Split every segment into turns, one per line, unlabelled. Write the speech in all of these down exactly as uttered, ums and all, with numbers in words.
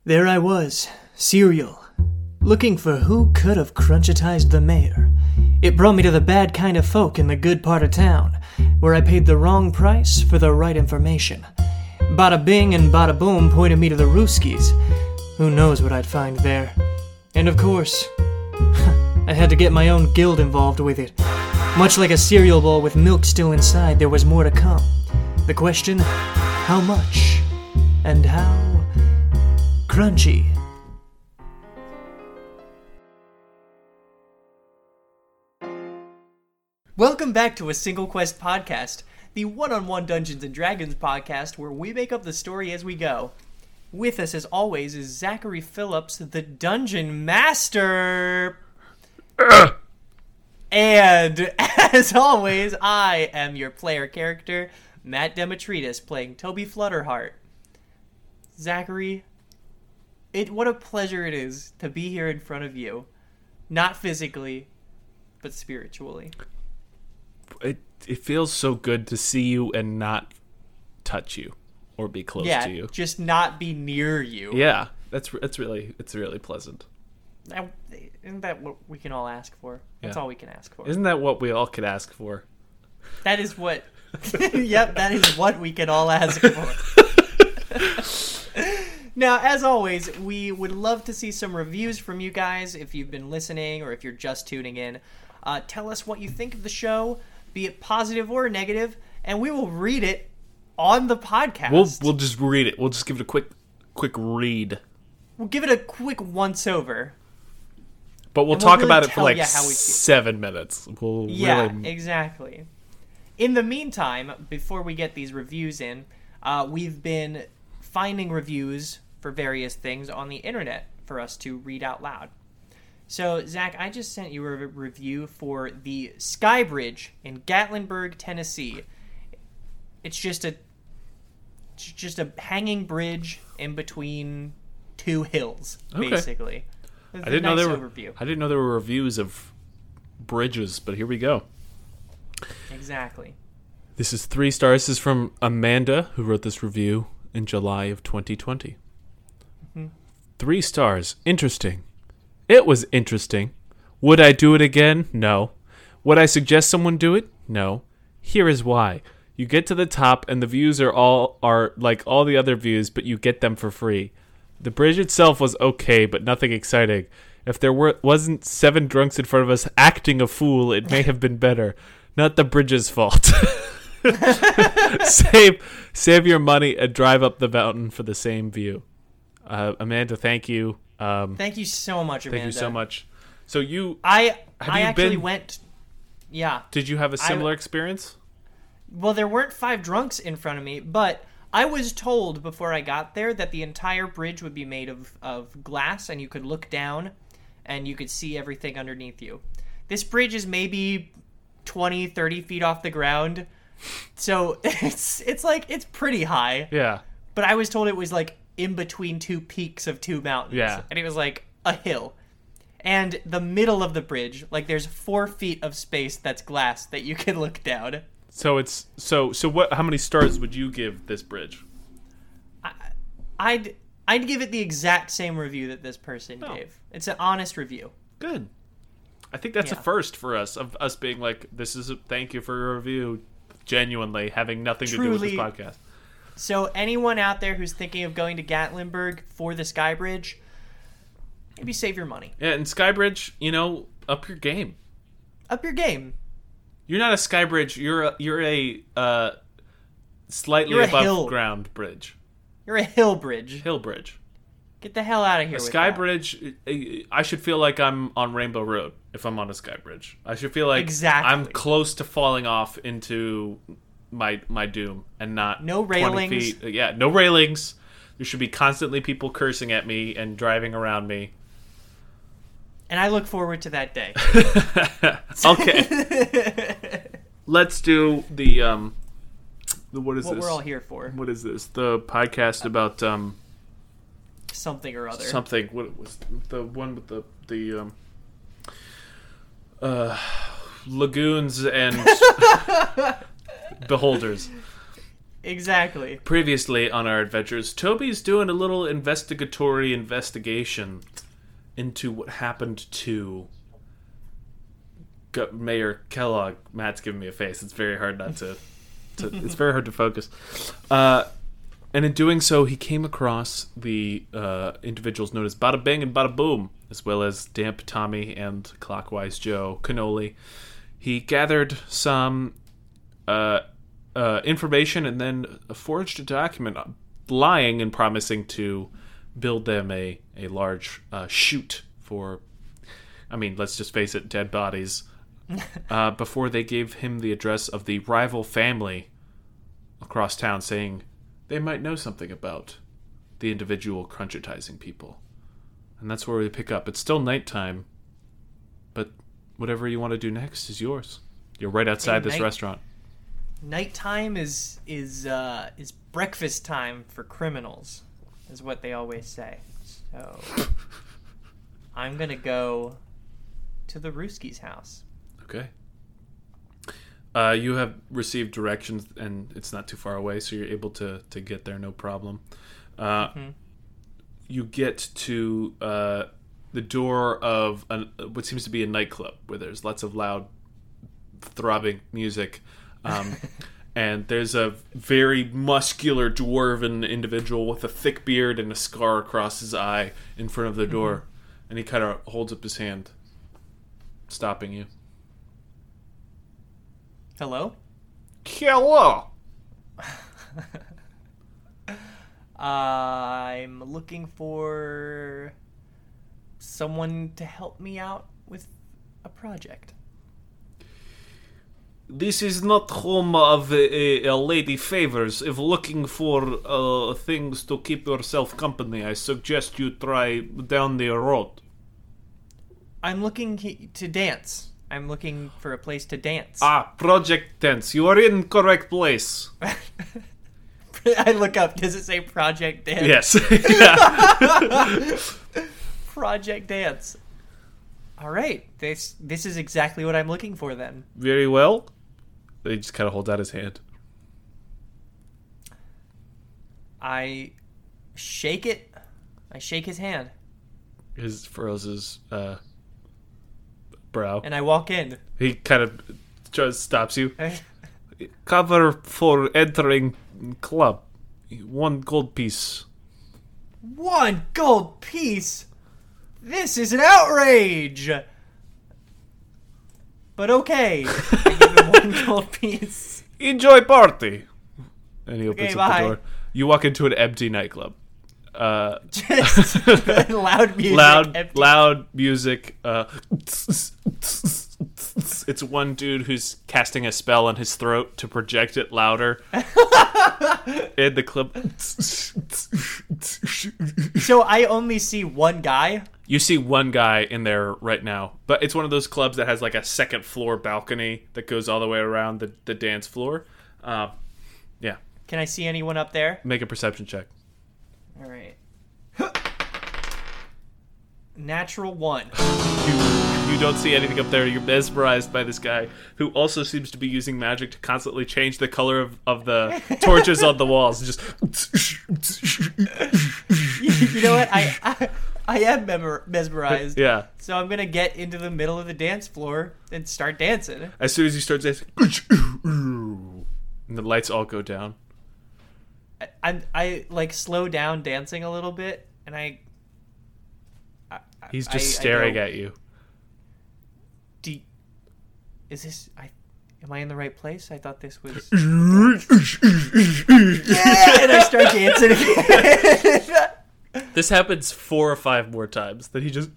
There I was, cereal, looking for who could have crunchitized the mayor. It brought me to the bad kind of folk in the good part of town, where I paid the wrong price for the right information. Bada bing and bada boom pointed me to the Rooskies. Who knows what I'd find there. And of course, I had to get my own guild involved with it. Much like a cereal bowl with milk still inside, there was more to come. The question, how much? And how crunchy? Welcome back to A Single Quest Podcast, the one-on-one Dungeons and Dragons podcast where we make up the story as we go. With us, as always, is Zachary Phillips, the Dungeon Master.
Uh.
And, as always, I am your player character, Matt Demetritis, playing Toby Flutterheart. Zachary, it what a pleasure it is to be here in front of you. Not physically, but spiritually.
It it feels so good to see you and not touch you or be close
yeah,
to you.
Just not be near you.
Yeah, that's that's really it's really pleasant.
Now, isn't that what we can all ask for? That's
Yeah.
all we can ask for.
Isn't that what we all could ask for?
That is what... Yep, that is what we can all ask for. Now, as always, we would love to see some reviews from you guys if you've been listening or if you're just tuning in. Uh, tell us what you think of the show, be it positive or negative, and we will read it on the podcast.
We'll we'll just read it. We'll just give it a quick quick read.
We'll give it a quick once-over.
But we'll
And we'll
talk
really
about it for
tell
like
ya how we feel.
seven minutes. We'll
Yeah,
really...
exactly. In the meantime, before we get these reviews in, uh, we've been finding reviews for various things on the internet for us to read out loud. So, Zach, I just sent you a re- review for the Sky Bridge in Gatlinburg, Tennessee. It's just a it's just a hanging bridge in between two hills,
Okay.
basically. It's
I didn't
a
know
nice
there were
overview.
I didn't know there were reviews of bridges, but here we go.
Exactly.
This is three stars. This is from Amanda, who wrote this review in July of twenty twenty.
Mm-hmm.
Three stars. Interesting. It was interesting. Would I do it again? No. Would I suggest someone do it? No. Here is why. You get to the top and the views are all are like all the other views, but you get them for free. The bridge itself was okay, but nothing exciting. If there were wasn't seven drunks in front of us acting a fool, it may have been better. Not the bridge's fault. save save your money and drive up the mountain for the same view. Uh, Amanda, thank you. Um,
Thank you so much, Amanda.
thank you so much. So you
I
Have
I
you
actually
been-
went. Yeah.
did you have a similar experience?
Well, there weren't five drunks in front of me, but I was told before I got there that the entire bridge would be made of, of glass, and you could look down, and you could see everything underneath you. This bridge is maybe twenty, thirty feet off the ground, so it's it's like, it's pretty high.
Yeah.
But I was told it was like in between two peaks of two mountains.
Yeah.
And it was like a hill. And the middle of the bridge, like there's four feet of space that's glass that you can look down.
So it's so so what how many stars would you give this bridge?
I, I'd I'd give it the exact same review that this person
Oh.
gave. It's an honest review.
Good. I think that's
Yeah.
a first for us, of us being like, this is a thank you for your review, genuinely having nothing to do with this
Truly.
podcast.
So anyone out there who's thinking of going to Gatlinburg for the Sky Bridge, maybe save your money.
Yeah, and Skybridge, you know, up your game.
Up your game.
You're not a Skybridge. You're a, you're a uh, slightly
You're a
above
hill.
ground bridge.
You're a hill bridge.
Hill bridge.
Get the hell out of here
A
with
Sky
that.
Bridge, I should feel like I'm on Rainbow Road if I'm on a Sky Bridge. I should feel like
Exactly.
I'm close to falling off into my my doom and not
No
twenty
railings.
feet. Yeah, no railings. There should be constantly people cursing at me and driving around me.
And I look forward to that day.
Okay. Let's do the um the what is
What
this?
we're all here for.
What is this? The podcast about um
Something or other.
something. What was the one with the the um uh lagoons and beholders?
Exactly.
Previously on our adventures, Toby's doing a little investigatory investigation into what happened to Go- Mayor Kellogg. Matt's giving me a face. It's very hard not to... to it's very hard to focus. Uh, and in doing so, he came across the uh, individuals known as Bada Bing and Bada Boom, as well as Damp Tommy and Clockwise Joe Cannoli. He gathered some... Uh, Uh, information and then forged a document lying and promising to build them a, a large uh, chute for, I mean, let's just face it, dead bodies, uh, before they gave him the address of the rival family across town, saying they might know something about the individual crunchitizing people. And that's where we pick up. It's still nighttime, but whatever you want to do next is yours. You're right outside
Hey,
this
night-
restaurant.
Nighttime is is uh, is breakfast time for criminals, is what they always say. So I'm gonna go to the Rooski's house.
Okay. Uh, you have received directions, and it's not too far away, so you're able to, to get there, no problem. Uh,
Mhm.
You get to uh, the door of a, what seems to be a nightclub, where there's lots of loud, throbbing music. Um, and there's a very muscular dwarven individual with a thick beard and a scar across his eye in front of the door. Mm-hmm. And he kind of holds up his hand, stopping you.
Hello?
Hello!
I'm looking for someone to help me out with a project.
This is not home of a, a lady favors. If looking for uh, things to keep yourself company, I suggest you try down the road.
I'm looking he- to dance. I'm looking for a place to dance.
Ah, Project Dance. You are in correct place.
I look up. Does it say Project Dance?
Yes. Yeah.
Project Dance. All right. This this is exactly what I'm looking for then.
Very well. He just kind of holds out his hand.
I shake it. I shake his hand.
His furrows his uh, brow.
And I walk in.
He kind of just stops you. Cover for entering club. One gold piece.
One gold piece? This is an outrage! But okay. I give him one gold piece.
Enjoy party. And he opens
Okay,
up
bye.
the door. You walk into an empty nightclub. Uh,
Just loud music.
loud,
empty.
loud music. Uh, it's one dude who's casting a spell on his throat to project it louder. In the club.
So I only see one guy?
You see one guy in there right now, but it's one of those clubs that has like a second floor balcony that goes all the way around the, the dance floor. Uh, yeah.
Can I see anyone up there?
Make a perception check.
All right. Natural one.
You, you don't see anything up there. You're mesmerized by this guy who also seems to be using magic to constantly change the color of, of the torches on the walls. Just
You know what? I I, I am memor- mesmerized.
yeah.
So I'm going to get into the middle of the dance floor and start dancing.
As soon as you start dancing, and the lights all go down.
I, I, I like slow down dancing a little bit, and I... I
He's
I-
just
I
staring
go,
at you.
Do, is this... I Am I in the right place? I thought this was...
Yeah!
And I start dancing again.
This happens four or five more times. Then he just...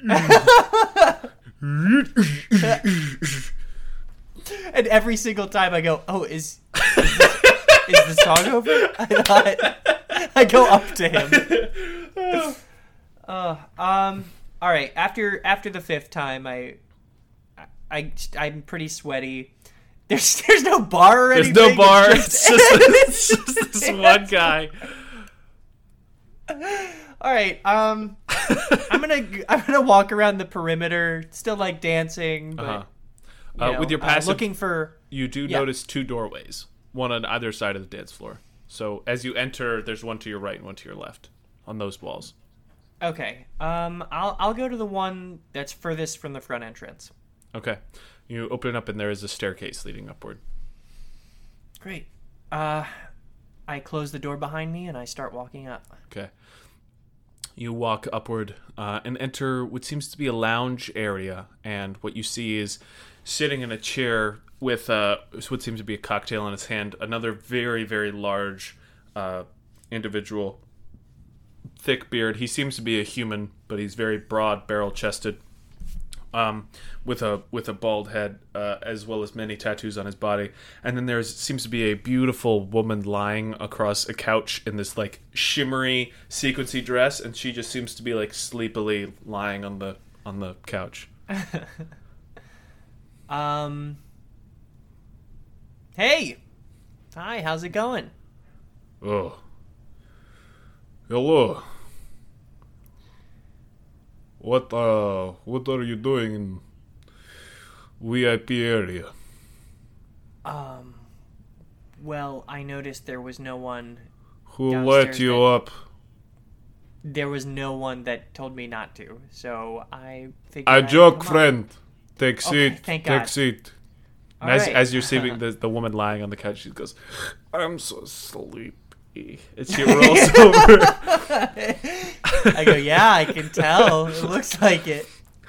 And every single time I go, oh, is... Is, this, is the song over? I thought... I go up to him. Uh, um... All right. After after the fifth time, I, I, I'm pretty sweaty. There's there's no bar or
There's
anything.
no bar.
It's
It's
just,
just, it's just this one guy.
All right. Um, I'm gonna I'm gonna walk around the perimeter, still like dancing, but
Uh-huh.
you
Uh,
know,
with your
uh,
passive,
looking for.
you do
yeah.
notice two doorways, one on either side of the dance floor. So as you enter, there's one to your right and one to your left on those walls.
Okay. Um, I'll I'll go to the one that's furthest from the front entrance.
Okay. You open it up and there is a staircase leading upward.
Great. Uh, I close the door behind me and I start walking up.
Okay. You walk upward uh, and enter what seems to be a lounge area, and what you see is sitting in a chair with uh, what seems to be a cocktail in his hand, another very, very large uh, individual, thick beard. He seems to be a human, but he's very broad, barrel-chested, um, with a with a bald head, uh, as well as many tattoos on his body. And then there seems to be a beautiful woman lying across a couch in this like shimmery, sequency dress, and she just seems to be like sleepily lying on the on the couch.
um. Hey. Hi. How's it going?
Oh. Hello. What uh what are you doing in V I P area?
Um well, I noticed there was no one
Who let you
that,
up?
There was no one that told me not to. So I figured
A
I'd
joke,
come
friend.
up.
Take
Okay,
seat.
thank
Take
God.
seat.
All
As
right.
as you're seeing the the woman lying on the couch, she goes, "I'm so sleepy." And she rolls over.
I go, yeah, I can tell. It looks like it.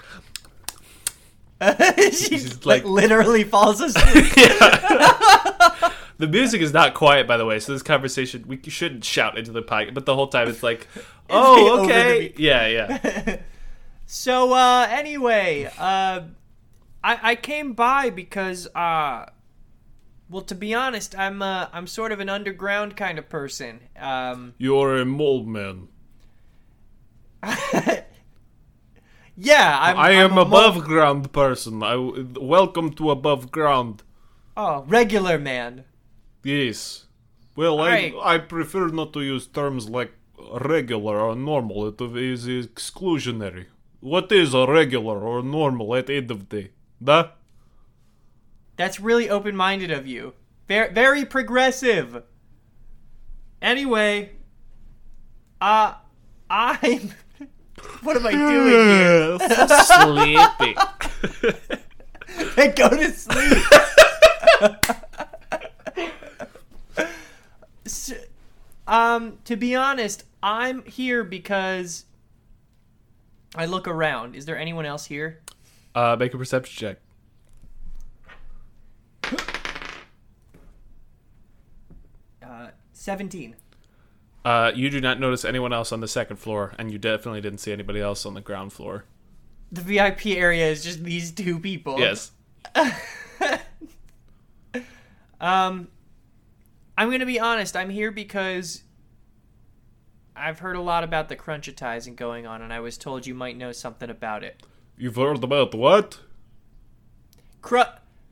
she
She's
like,
like-
literally falls asleep.
The music is not quiet, by the way, so this conversation, we shouldn't shout into the podcast, but the whole time it's like, oh,
over
okay.
the beat.
Yeah, yeah.
So, uh, anyway, uh, I, I came by because, uh, well, to be honest, I'm, uh, I'm sort of an underground kind of person. Um,
You're a mole man.
yeah, I'm,
I
I'm
am
a
above
mo-
ground person. I w- welcome to above ground.
Oh, regular man.
Yes. Well,
Alright.
I I prefer not to use terms like regular or normal. It is exclusionary. What is a regular or normal at the end of the day? Da?
That's really open-minded of you. Very, very progressive. Anyway, uh, I'm... What am I doing here?
Sleepy.
I go to sleep. So, um, to be honest, I'm here because I look around. Is there anyone else here?
Uh, make a perception check.
Uh, seventeen.
Uh, you do not notice anyone else on the second floor, and you definitely didn't see anybody else on the ground floor.
The V I P area is just these two people.
Yes.
Um, I'm gonna be honest. I'm here because I've heard a lot about the crunchitizing going on, and I was told you might know something about it.
You've heard about what?
Cru-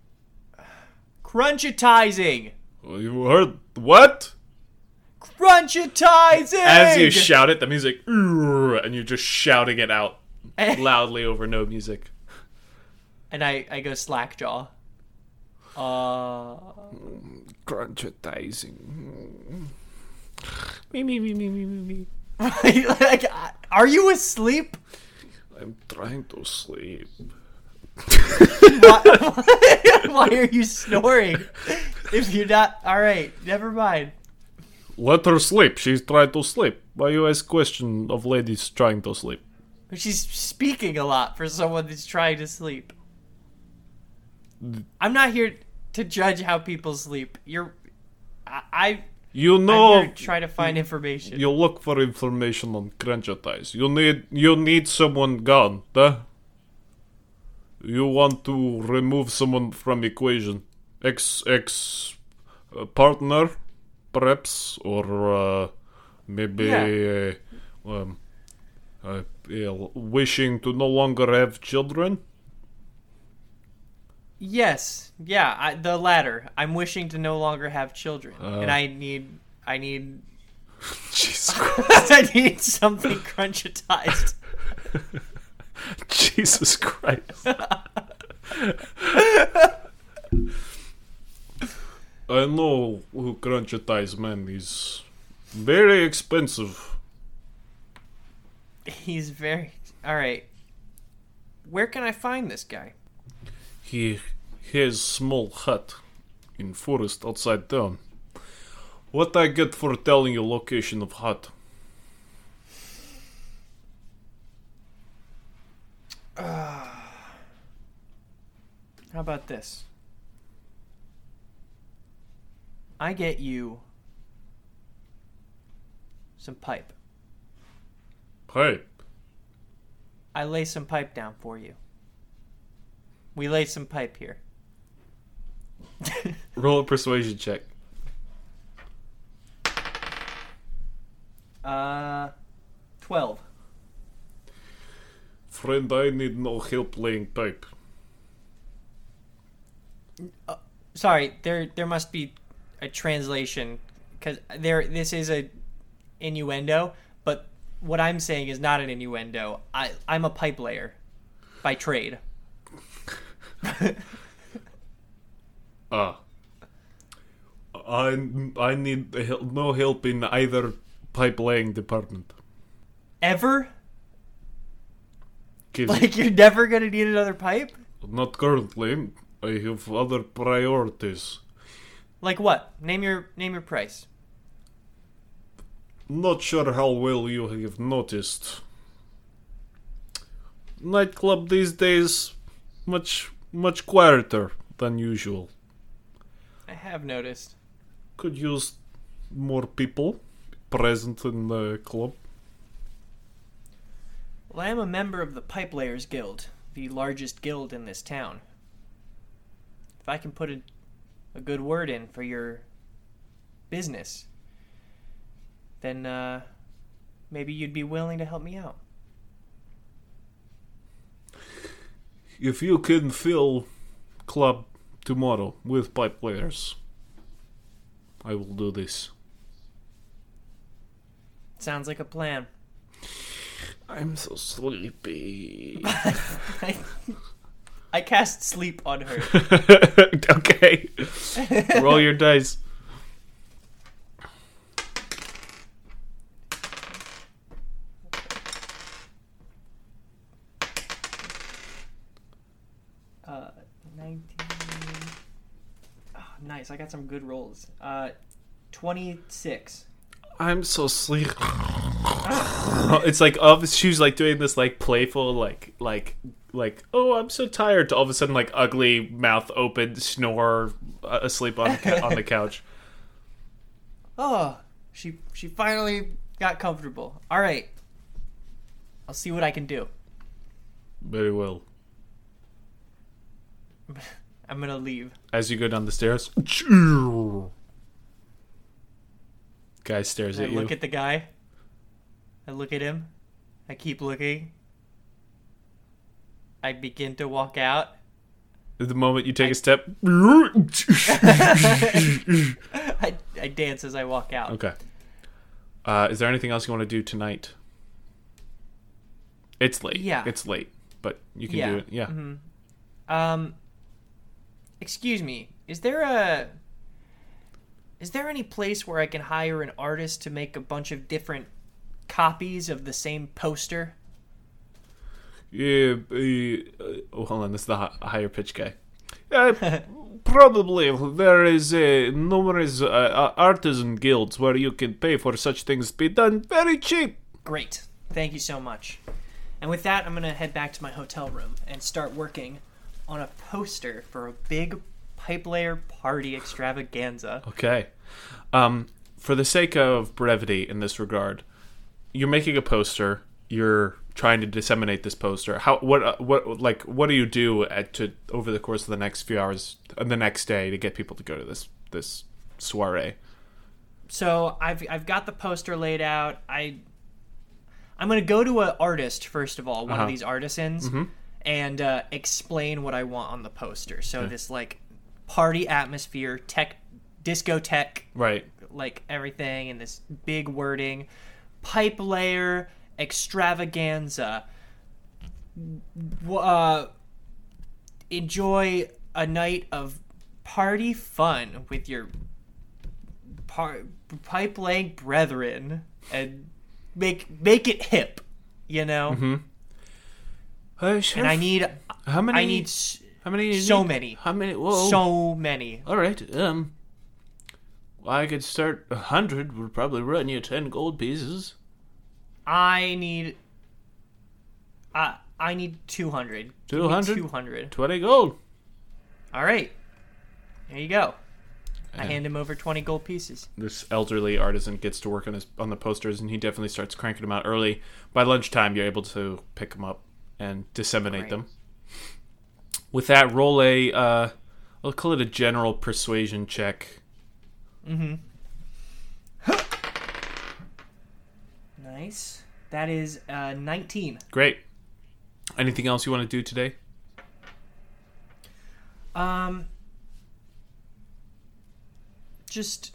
crunchitizing.
You heard what?
Crunchitizing.
As you shout it, the music, and you're just shouting it out loudly over no music.
And I, I go slackjaw. Uh,
Crunchitizing. Me, me, me, me, me, me, me.
like, are you asleep?
I'm trying to sleep.
why, why are you snoring? If you're not, all right, never mind.
Let her sleep. She's trying to sleep. Why you ask question of ladies trying to sleep?
She's speaking a lot for someone that's trying to sleep. I'm not here to judge how people sleep. You're, I, I
You
I'm
know,
here to try to find information.
you look for information on Crunchitize. You need, you need someone gone, huh? You want to remove someone from equation. Ex, ex, uh, partner, perhaps, or uh, maybe
Yeah.
uh, um, uh, yeah, wishing to no longer have children.
Yes, yeah, I, the latter. I'm wishing to no longer have children,
Uh.
and I need, I need,
Jesus Christ.
I need something crunchitized.
Jesus Christ.
I know who Crunchitize man is very expensive.
He's very... Alright. Where can I find this guy?
He has small hut in forest outside town. What I get for telling you location of hut?
Uh, how about this? I get you some pipe.
Pipe?
I lay some pipe down for you. We lay some pipe here.
Roll a persuasion check.
Uh, twelve.
Friend, I need no help laying pipe.
Uh, sorry, there there must be a translation because there this is a innuendo, but what I'm saying is not an innuendo. I I'm a pipe layer by trade.
Ah. I, I need hel- no help in either pipe laying department.
Ever?
Give
Like you're never gonna need another pipe?
Not currently. I have other priorities.
Like what? Name your name your price.
Not sure how well you have noticed. Nightclub these days much much quieter than usual.
I have noticed.
Could use more people present in the club.
Well, I am a member of the Pipe Layers Guild, the largest guild in this town. If I can put a, a good word in for your business, then uh, maybe you'd be willing to help me out.
If you can fill club tomorrow with pipe players, I will do this.
Sounds like a plan.
I'm so sleepy.
I, I cast sleep on her.
Okay. Roll your dice.
Uh, nineteen. Oh, nice. I got some good rolls. Uh, twenty-six.
I'm so sleepy. It's like all of she was like doing this like playful like like like oh I'm so tired to all of a sudden like ugly mouth open snore uh, asleep on the, on the couch.
Oh, she she finally got comfortable. All right. I'll see what I can do.
Very well.
I'm gonna leave.
As you go down the stairs, guy stares
I
at you.
look at the guy. I look at him. I keep looking. I begin to walk out.
At the moment you take
I-
a step.
I, I dance as I walk out.
Okay. Uh, is there anything else you want to do tonight? It's late.
Yeah.
It's late, but you can
Yeah.
do it. Yeah.
Mm-hmm. Um, excuse me. Is there a... Is there any place where I can hire an artist to make a bunch of different copies of the same poster?
Yeah. Uh, oh, hold on. This is the hi- higher pitch guy. Uh, probably there is uh, numerous uh, artisan guilds where you can pay for such things to be done very cheap.
Great. Thank you so much. And with that, I'm going to head back to my hotel room and start working on a poster for a big pipe layer party extravaganza.
Okay. Um, for the sake of brevity in this regard, you're making a poster. You're trying to disseminate this poster. How? What? Uh, what? Like? What do you do at to over the course of the next few hours and the next day to get people to go to this this soiree?
So I've I've got the poster laid out. I I'm gonna go to an artist first of all, one
Uh-huh.
of these artisans,
Mm-hmm.
and uh, explain what I want on the poster. So this like party atmosphere, tech, discotheque,
Right.
like everything, and this big wording, pipe layer extravaganza. W- Uh, enjoy a night of party fun with your par- pipe laying brethren and make make it hip, you know.
Mm-hmm. Uh,
And I need
how many?
I need s-
how many? You
so
need?
many.
How many? Whoa.
so many.
All right. Um. I could start a hundred. Would probably run you ten gold pieces.
I need. Uh, I need two hundred.
Two hundred.
Two hundred.
Twenty gold.
All right. There you go. I
And
hand him over twenty gold pieces.
this elderly artisan gets to work on his on the posters, and he definitely starts cranking them out early. By lunchtime, you're able to pick them up and disseminate
Great.
them. With that, roll a. Uh, I'll call it a general persuasion check.
Mm-hmm. Nice. That is uh, nineteen.
Great. Anything else you want to do today?
Um, just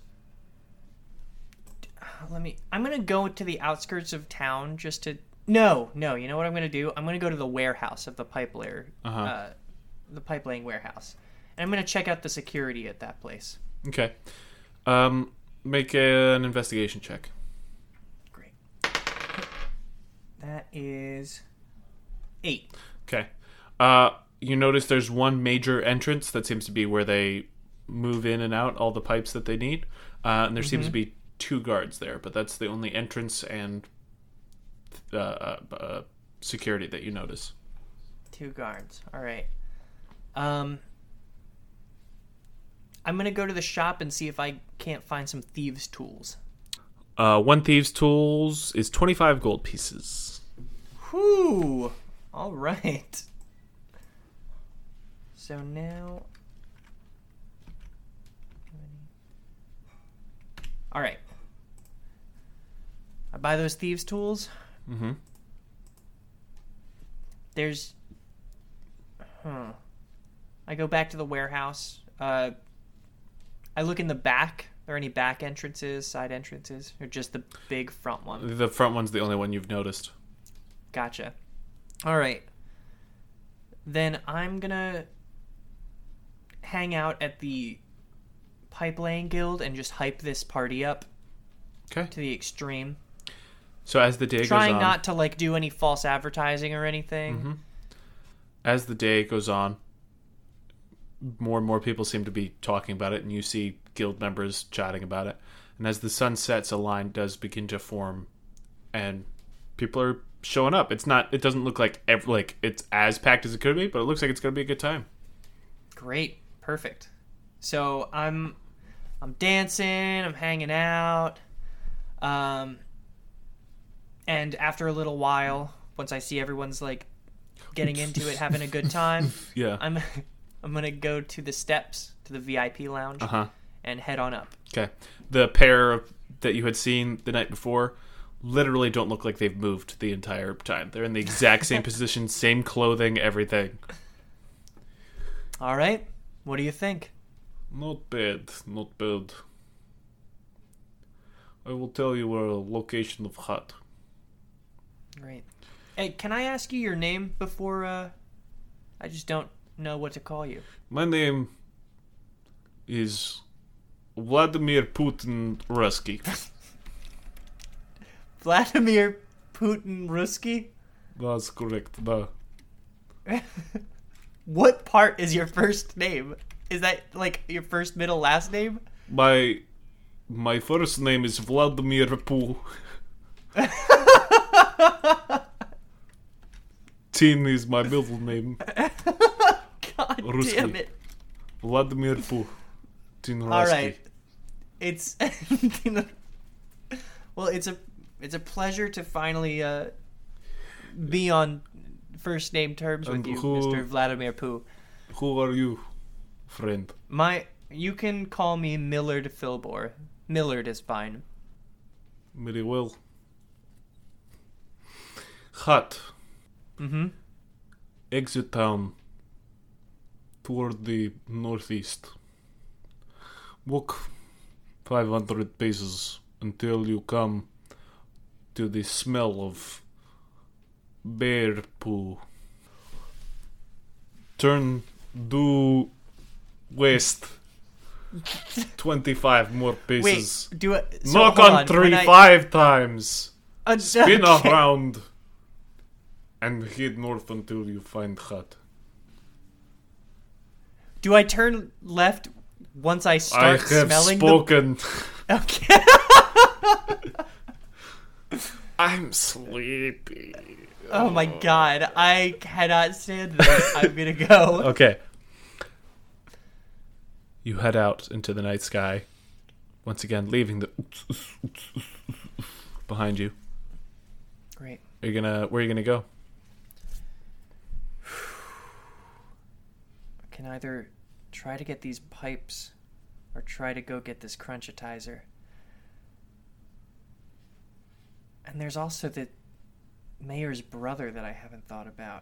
let me. I'm gonna go to the outskirts of town just to. No, no. You know what I'm gonna do? I'm gonna go to the warehouse of the pipe layer,
Uh-huh.
uh, the pipe laying warehouse, and I'm gonna check out the security at that place.
Okay. Um, make a, an investigation check.
Great. That is eight.
Okay. Uh, you notice there's one major entrance that seems to be where they move in and out all the pipes that they need. Uh, and there seems to be two guards there, but that's the only entrance and uh, uh, uh, security that you notice.
Two guards. All right. Um, I'm gonna go to the shop and see if I can't find some thieves' tools.
Uh, one thieves' tools is twenty-five gold pieces.
Whew. All right. So now. All right. I buy those thieves' tools.
Mm-hmm.
There's. Huh. I go back to the warehouse. Uh, I look in the back. Are there any back entrances, side entrances, or just the big front one?
The front one's the only one you've noticed.
Gotcha. All right. Then I'm gonna hang out at the pipe laying guild and just hype this party up
Okay.
to the extreme.
So as the day goes
Trying
on,
not to like do any false advertising or anything.
Mhm. as the day goes on, more and more people seem to be talking about it, and you see guild members chatting about it. And as the sun sets, a line does begin to form, and people are showing up. It's not. It doesn't look like ev- like it's as packed as it could be, but it looks like it's going to be a good time.
Great. Perfect. So I'm I'm dancing, I'm hanging out. Um and after a little while, once I see everyone's like getting into it, having a good time,
Yeah.
I'm I'm going to go to the steps to the V I P lounge
Uh huh.
and head on up.
Okay. The pair that you had seen the night before literally don't look like they've moved the entire time. They're in the exact same position, same clothing, everything.
All right. What do you think?
Not bad, not bad. I will tell you a location of hut.
Great. Hey, can I ask you your name before uh I just don't know what to call you.
My name is Vladimir Putin Rusky.
Vladimir Putin Ruski?
That's correct. Da.
What part is your first name? Is that like your first, middle, last name?
My my first name is Vladimir Pu. Tin is my middle name.
God
Ruski.
damn it.
Vladimir Pu. Tin Rusky.
All right. It's well, it's a it's a pleasure to finally uh, be on first name terms with
And
you,
who-
Mister Vladimir Pooh.
Who are you, friend?
My you can call me Millard Filbor. Millard is fine.
Very well. Hut.
Mm-hmm.
Exit town. Toward the northeast. Walk five hundred paces until you come to the smell of bear poo. Turn due Waste. twenty-five more pieces.
Wait, do it. So,
Knock
hold
on three
I,
five times.
Uh,
Spin
okay.
around. And head north until you find hut.
Do I turn left once I
I
start
have
smelling
spoken.
the... Okay.
I'm sleepy.
Oh my god, I cannot stand this. I'm gonna go.
Okay. You head out into the night sky. Once again, leaving the behind you.
Great.
Are you gonna? Where are you gonna go?
I can either try to get these pipes or try to go get this crunchitizer. And there's also the mayor's brother that I haven't thought about.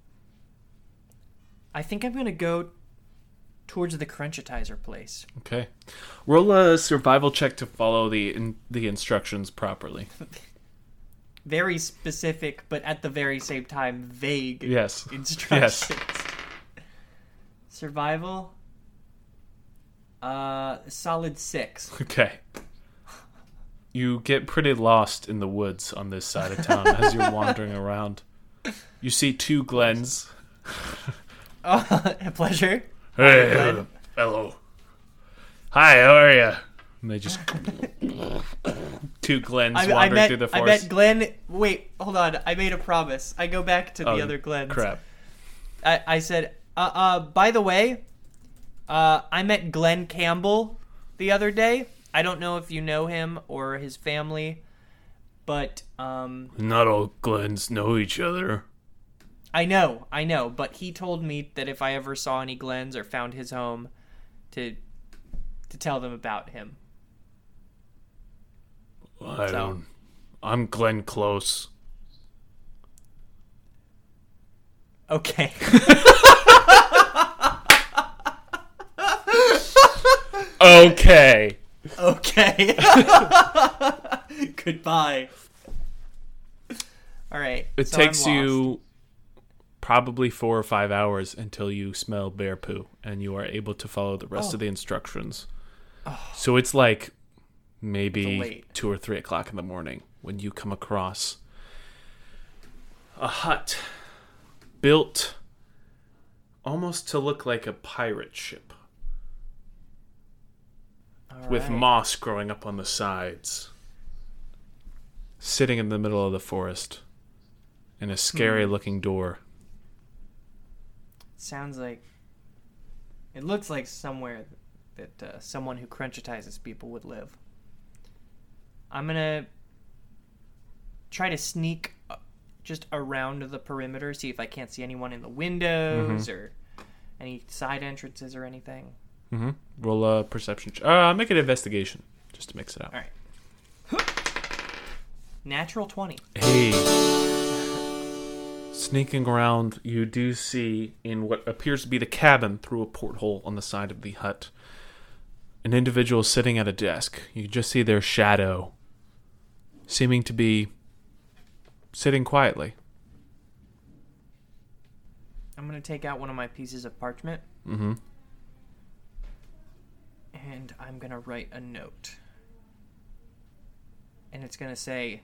I think I'm going to go towards the crunchitizer place.
Okay. Roll a survival check to follow the in, the instructions properly.
Very specific, but at the very same time, vague
Yes.
instructions.
Yes.
Survival? Uh, solid six.
Okay. You get pretty lost in the woods on this side of town as you're wandering around. You see two Glens.
Oh, a pleasure.
Hey,
Glenn.
hello. Hi, how are you? And they just two Glens
I, I
wandering
met,
through the
I
forest.
met Glenn. Wait, hold on. I made a promise. I go back to the
Oh,
other Glens.
Crap.
I, I said, uh, uh, by the way, uh, I met Glenn Campbell the other day. I don't know if you know him or his family, but um,
Not all Glens know each other.
I know, I know. But he told me that if I ever saw any Glens or found his home, to to tell them about him.
I
So-
don't. I'm Glenn Close.
Okay.
Okay.
Okay. Goodbye. All right.
It
so I'm
takes
lost.
you probably four or five hours until you smell bear poo, and you are able to follow the rest
Oh.
of the instructions. So it's like maybe
late.
two or three o'clock in the morning when you come across a hut built almost to look like a pirate ship,
All
with
right.
moss growing up on the sides, sitting in the middle of the forest, and a scary
Hmm.
looking door.
Sounds like it looks like somewhere that uh, someone who crunchitizes people would live. I'm gonna try to sneak uh, just around the perimeter, see if I can't see anyone in the windows or any side entrances or anything.
Mm-hmm. Roll a perception. Ch- uh, make an investigation just to mix it up.
All right. Natural twenty.
Hey. Sneaking around, you do see in what appears to be the cabin through a porthole on the side of the hut an individual sitting at a desk. You can just see their shadow seeming to be sitting quietly.
I'm gonna take out one of my pieces of parchment
Mm-hmm.
and I'm gonna write a note. And it's gonna say,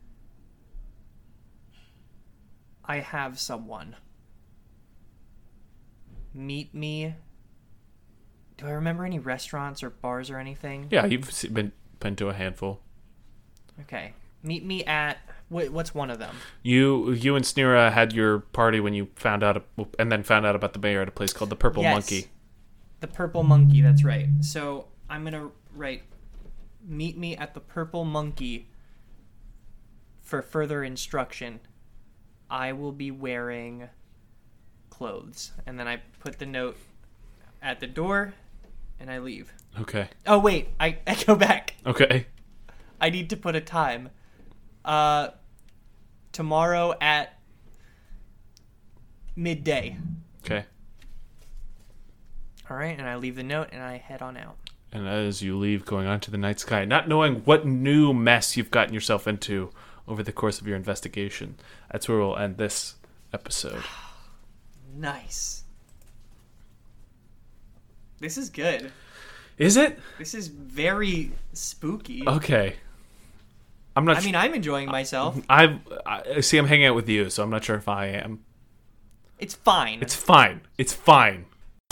I have someone. Meet me. Do I remember any restaurants or bars or anything?
Yeah, you've se- been been to a handful.
Okay. Meet me at wh- what's one of them?
You you and Snira had your party when you found out, and then found out about the mayor at a place called the Purple
Yes.
Monkey.
The Purple Monkey, that's right. So I'm gonna write meet me at the Purple Monkey for further instruction. I will be wearing clothes. And then I put the note at the door and I leave.
Okay.
Oh wait, I, I go back.
Okay.
I need to put a time. Uh tomorrow at midday.
Okay.
All right, and I leave the note and I head on out.
And as you leave, going on to the night sky, not knowing what new mess you've gotten yourself into over the course of your investigation, that's where we'll end this episode.
Nice. This is good.
Is it?
This is very spooky.
Okay. I'm not
I
sh-
mean, I'm enjoying myself.
I've, I see. I'm hanging out with you, so I'm not sure if I am.
It's fine.
It's fine. It's fine.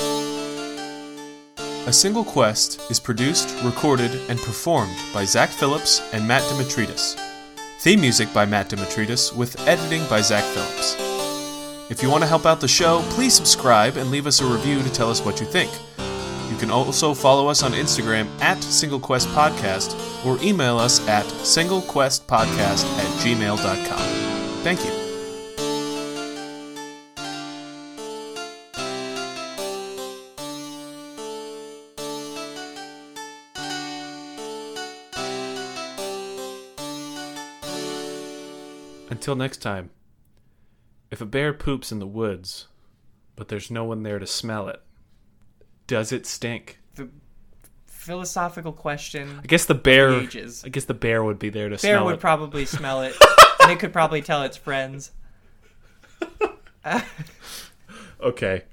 A Single Quest is produced, recorded, and performed by Zach Phillips and Matt Demetritis. Theme music by Matt Demetritis, with editing by Zach Phillips. If you want to help out the show, please subscribe and leave us a review to tell us what you think. You can also follow us on Instagram at Single Quest Podcast or email us at singlequestpodcast at gmail dot com. Thank you. Until next time, if a bear poops in the woods, but there's no one there to smell it, does it stink?
The philosophical question.
I guess the bear.
The ages.
I guess the bear would be there to
Bear
smell
would
it.
probably smell it, and it could probably tell its friends.
Okay.